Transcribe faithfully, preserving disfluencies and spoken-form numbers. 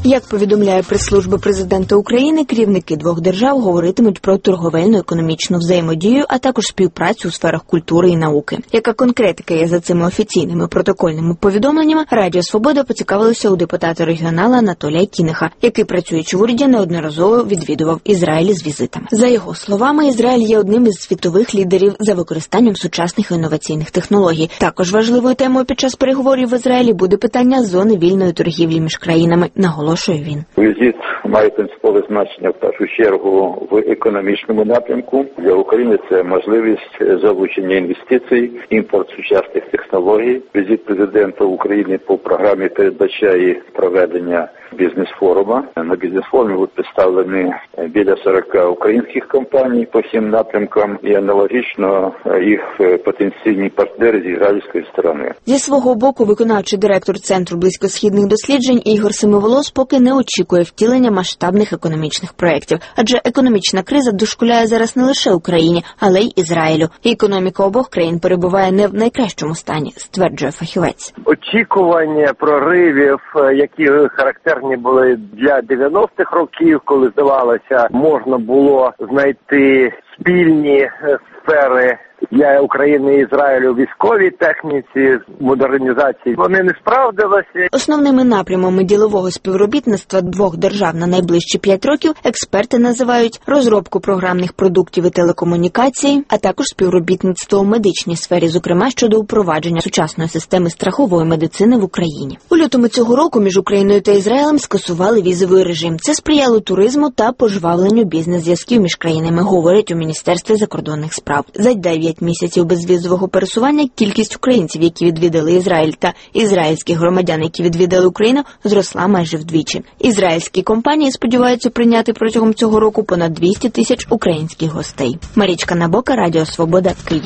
Як повідомляє прес-служба президента України, керівники двох держав говоритимуть про торговельно-економічну взаємодію, а також співпрацю у сферах культури і науки. Яка конкретика є за цими офіційними протокольними повідомленнями, Радіо Свобода поцікавилося у депутата регіонала Анатолія Кіниха, який, працюючи в уряді, неодноразово відвідував Ізраїль з візитами. За його словами, Ізраїль є одним із світових лідерів за використанням сучасних і інноваційних технологій. Також важливою темою під час переговорів в Ізраїлі буде питання зони вільної торгівлі між країнами, наголошує він. Візит має принципове значення в першу чергу в економічному напрямку. Для України це можливість залучення інвестицій, імпорт сучасних технологій. Візит президента України по програмі передбачає проведення бізнес-форума. На бізнес-форумі будуть представлені біля сорока українських компаній по всім напрямкам і аналогічно їх потенційні партнери з ізраїльської сторони. Зі свого боку, виконавчий директор Центру близькосхідних досліджень Ігор Семиволос поки не очікує втілення масштабних економічних проєктів. Адже економічна криза дошкуляє зараз не лише Україні, але й Ізраїлю. І економіка обох країн перебуває не в найкращому стані, стверджує фахівець. Очікування проривів, які характерні були для дев'яностих років, коли, здавалося, можна було знайти спільні сфери для України і Ізраїлю військовій техніці, модернізації, вони не справдилися. Основними напрямами ділового співробітництва двох держав на найближчі п'ять років експерти називають розробку програмних продуктів і телекомунікацій, а також співробітництво у медичній сфері, зокрема щодо впровадження сучасної системи страхової медицини в Україні. У лютому цього року між Україною та Ізраїлем скасували візовий режим. Це сприяло туризму та пожвавленню бізнес-зв'язків між країнами, говорять у Міністерстві закордонних справ. За дев'ять місяців безвізового пересування кількість українців, які відвідали Ізраїль, та ізраїльських громадян, які відвідали Україну, зросла майже вдвічі. Ізраїльські компанії сподіваються прийняти протягом цього року понад двісті тисяч українських гостей. Марічка Набока, Радіо Свобода, Київ.